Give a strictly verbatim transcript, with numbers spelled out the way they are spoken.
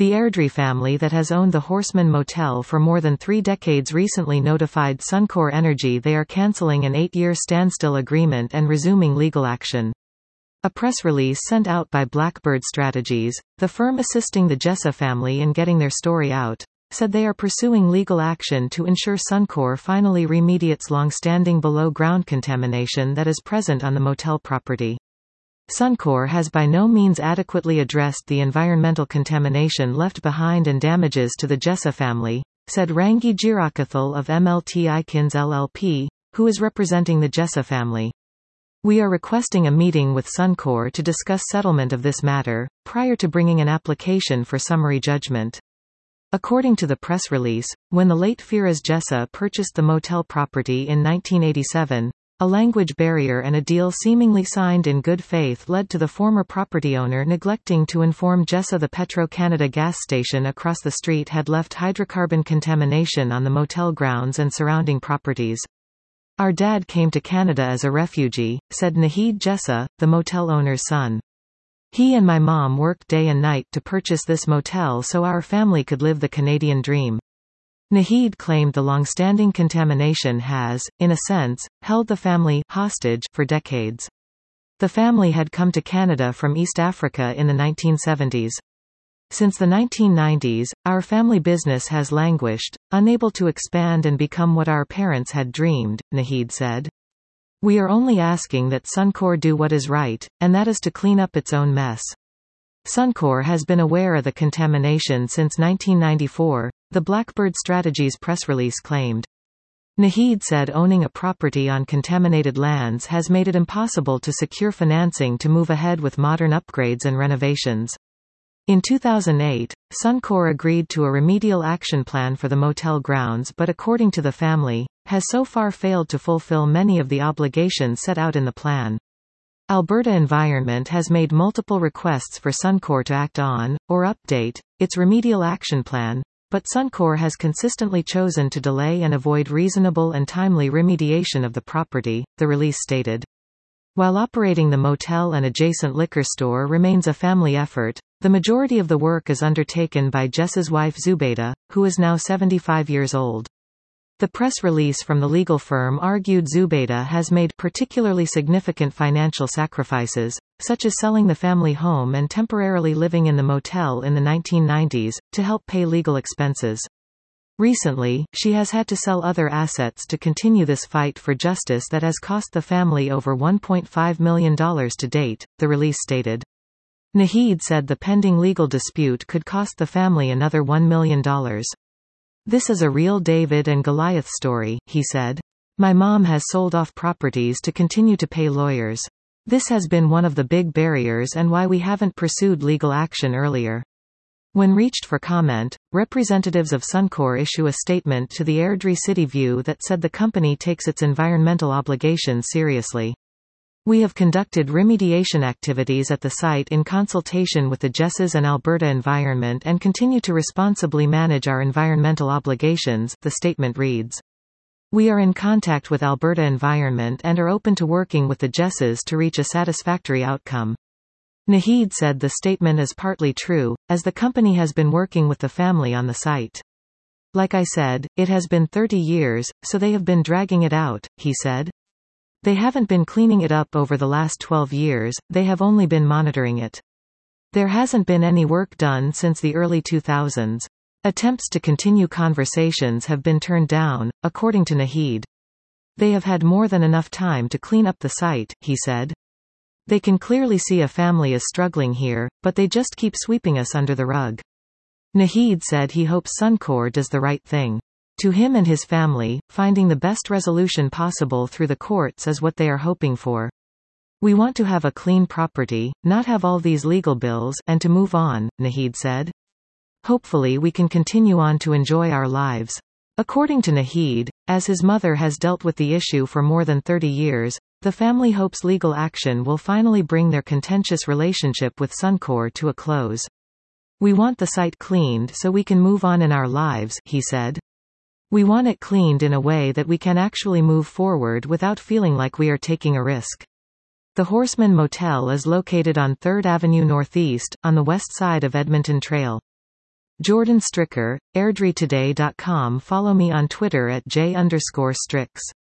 The Airdrie family that has owned the Horseman Motel for more than three decades recently notified Suncor Energy they are cancelling an eight-year standstill agreement and resuming legal action. A press release sent out by Blackbird Strategies, the firm assisting the Jessa family in getting their story out, said they are pursuing legal action to ensure Suncor finally remediates long-standing below-ground contamination that is present on the motel property. Suncor has by no means adequately addressed the environmental contamination left behind and damages to the Jessa family, said Rangi Jirakathal of M L T Ikins L L P, who is representing the Jessa family. We are requesting a meeting with Suncor to discuss settlement of this matter, prior to bringing an application for summary judgment. According to the press release, when the late Firas Jessa purchased the motel property in nineteen eighty-seven, a language barrier and a deal seemingly signed in good faith led to the former property owner neglecting to inform Jessa the Petro-Canada gas station across the street had left hydrocarbon contamination on the motel grounds and surrounding properties. Our dad came to Canada as a refugee, said Nahid Jessa, the motel owner's son. He and my mom worked day and night to purchase this motel so our family could live the Canadian dream. Nahid claimed the long-standing contamination has, in a sense, held the family hostage for decades. The family had come to Canada from East Africa in the nineteen seventies. Since the nineteen nineties, our family business has languished, unable to expand and become what our parents had dreamed, Nahid said. We are only asking that Suncor do what is right, and that is to clean up its own mess. Suncor has been aware of the contamination since nineteen ninety-four, the Blackbird Strategies press release claimed. Nahid said owning a property on contaminated lands has made it impossible to secure financing to move ahead with modern upgrades and renovations. In two thousand eight, Suncor agreed to a remedial action plan for the motel grounds but according to the family, has so far failed to fulfill many of the obligations set out in the plan. Alberta Environment has made multiple requests for Suncor to act on, or update, its remedial action plan, but Suncor has consistently chosen to delay and avoid reasonable and timely remediation of the property, the release stated. While operating the motel and adjacent liquor store remains a family effort, the majority of the work is undertaken by Jessa's wife Zubaydah, who is now seventy-five years old. The press release from the legal firm argued Zubaydah has made particularly significant financial sacrifices, such as selling the family home and temporarily living in the motel in the nineteen nineties, to help pay legal expenses. Recently, she has had to sell other assets to continue this fight for justice that has cost the family over one point five million dollars to date, the release stated. Nahid said the pending legal dispute could cost the family another one million dollars. This is a real David and Goliath story, he said. My mom has sold off properties to continue to pay lawyers. This has been one of the big barriers and why we haven't pursued legal action earlier. When reached for comment, representatives of Suncor issue a statement to the Airdrie City View that said the company takes its environmental obligations seriously. We have conducted remediation activities at the site in consultation with the Jessas and Alberta Environment and continue to responsibly manage our environmental obligations, the statement reads. We are in contact with Alberta Environment and are open to working with the Jessas to reach a satisfactory outcome. Nahid said the statement is partly true, as the company has been working with the family on the site. Like I said, it has been thirty years, so they have been dragging it out, he said. They haven't been cleaning it up over the last twelve years, they have only been monitoring it. There hasn't been any work done since the early two thousands. Attempts to continue conversations have been turned down, according to Nahid. They have had more than enough time to clean up the site, he said. They can clearly see a family is struggling here, but they just keep sweeping us under the rug. Nahid said he hopes Suncor does the right thing. To him and his family, finding the best resolution possible through the courts is what they are hoping for. We want to have a clean property, not have all these legal bills, and to move on, Nahid said. Hopefully we can continue on to enjoy our lives. According to Nahid, as his mother has dealt with the issue for more than thirty years, the family hopes legal action will finally bring their contentious relationship with Suncor to a close. We want the site cleaned so we can move on in our lives, he said. We want it cleaned in a way that we can actually move forward without feeling like we are taking a risk. The Horseman Motel is located on third Avenue Northeast, on the west side of Edmonton Trail. Jordan Stricker, airdrie today dot com. Follow me on Twitter at j underscore strix.